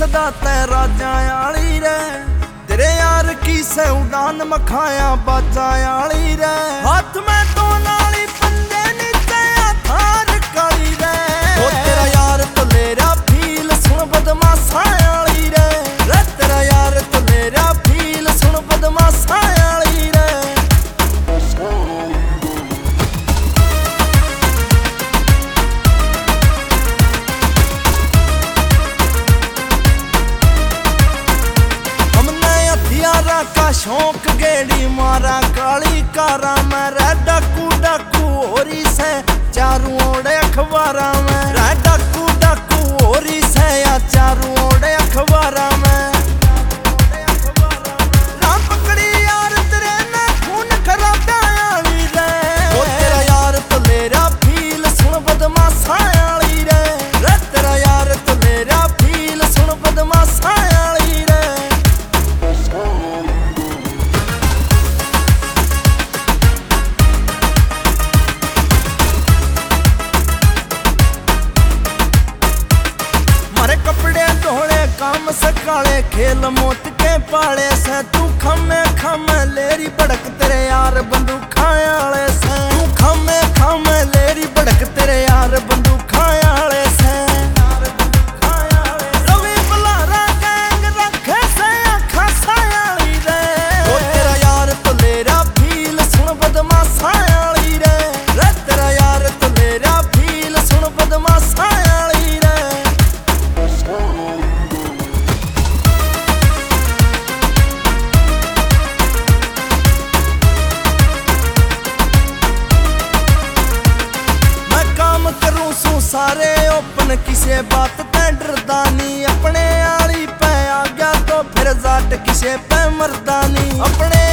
सदा तै राजा आली रे, तेरे यार की से उड़ान मखाया बाजा आली रे। हाथ में तो नाली पंजे नीचे थार काली रे, ओ तेरा यार तो लेरा फील सुन बदमाशा आली रे, तेरा यार तो लेरा फील सुन बदमाशा आली रे। का शौक गेड़ी मारा काली कारा में रे, डाकू डाकू होरी से चारू ओड़े अखबारा में रे, डाकू डाकू होरी से या चारू ओड़े अखबारा में। राम पकड़ी यार तेरे ने खून खराबा आली रे, ओ तेरा यार तो लेरा फील सुन बदमाशा आली रे, तेरा यार तो लेरा फील सुन बदमाशा आली रे। कपड़े धोले काम सकाले खेल मोत के पाले से, तू खमे खमे लेरी बड़क तेरे यार बंदूखा आले से, तू खमे खमे लेरी बड़क तेरे यार बंदूखा आले से। रवि बलारा गैंग रखे से आखा सायाली रे, ओ तेरा यार तो लेरा फील सुन बदमाशा आली रे, तेरा यार तो लेरा फील सुन बदमाशा आली रे। सारे ओपन किसे बात ते डरदानी, अपने आली पे आ गया तो फिर जाट किसे पे मरदानी, अपने